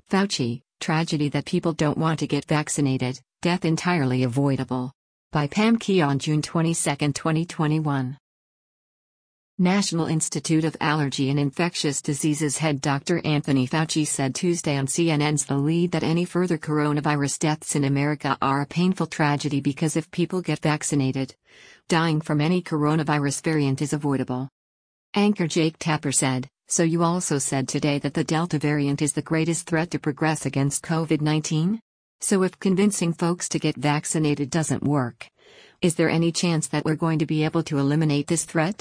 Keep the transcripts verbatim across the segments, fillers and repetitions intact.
Fauci, tragedy that people don't want to get vaccinated, death entirely avoidable. By Pam Key on June twenty-second, twenty twenty-one. National Institute of Allergy and Infectious Diseases head Doctor Anthony Fauci said Tuesday on C N N's The Lead that any further coronavirus deaths in America are a painful tragedy because if people get vaccinated, dying from any coronavirus variant is avoidable. Anchor Jake Tapper said, "So you also said today that the Delta variant is the greatest threat to progress against COVID nineteen? So if convincing folks to get vaccinated doesn't work, is there any chance that we're going to be able to eliminate this threat?"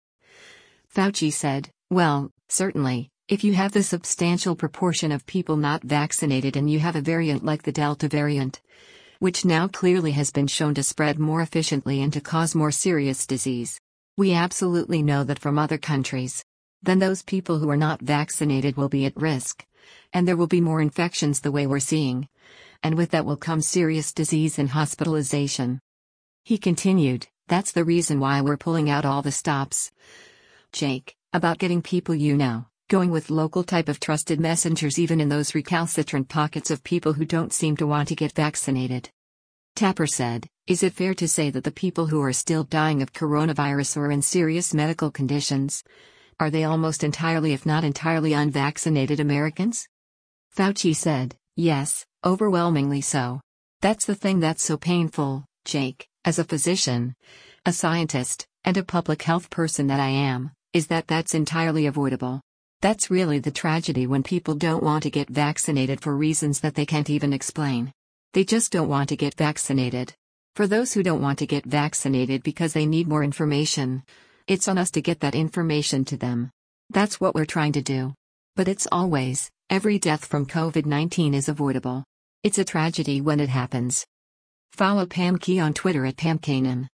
Fauci said, "Well, certainly, if you have the substantial proportion of people not vaccinated and you have a variant like the Delta variant, which now clearly has been shown to spread more efficiently and to cause more serious disease. We absolutely know that from other countries. Then those people who are not vaccinated will be at risk. And there will be more infections the way we're seeing. And with that will come serious disease and hospitalization." He continued, "That's the reason why we're pulling out all the stops, Jake, about getting people you know, going with local type of trusted messengers even in those recalcitrant pockets of people who don't seem to want to get vaccinated." Tapper said, "Is it fair to say that the people who are still dying of coronavirus or in serious medical conditions, are they almost entirely if not entirely unvaccinated Americans?" Fauci said, "Yes, overwhelmingly so. That's the thing that's so painful, Jake, as a physician, a scientist, and a public health person that I am, is that that's entirely avoidable. That's really the tragedy when people don't want to get vaccinated for reasons that they can't even explain. They just don't want to get vaccinated. For those who don't want to get vaccinated because they need more information, it's on us to get that information to them. That's what we're trying to do. But it's always, every death from COVID nineteen is avoidable. It's a tragedy when it happens." Follow Pam Key on Twitter at Pam Kanan.